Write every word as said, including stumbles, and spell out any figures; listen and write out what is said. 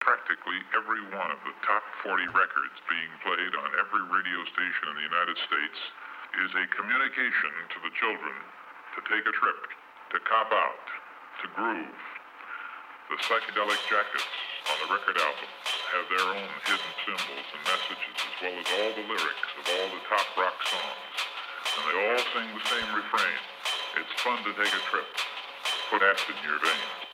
practically every one of the top forty records being played on every radio station in the United States is a communication to the children to take a trip, to cop out, to groove. The psychedelic jackets on the record album have their own hidden symbols and messages, as well as all the lyrics of all the top rock songs. And they all sing the same refrain. It's fun to take a trip. Put acid in your veins.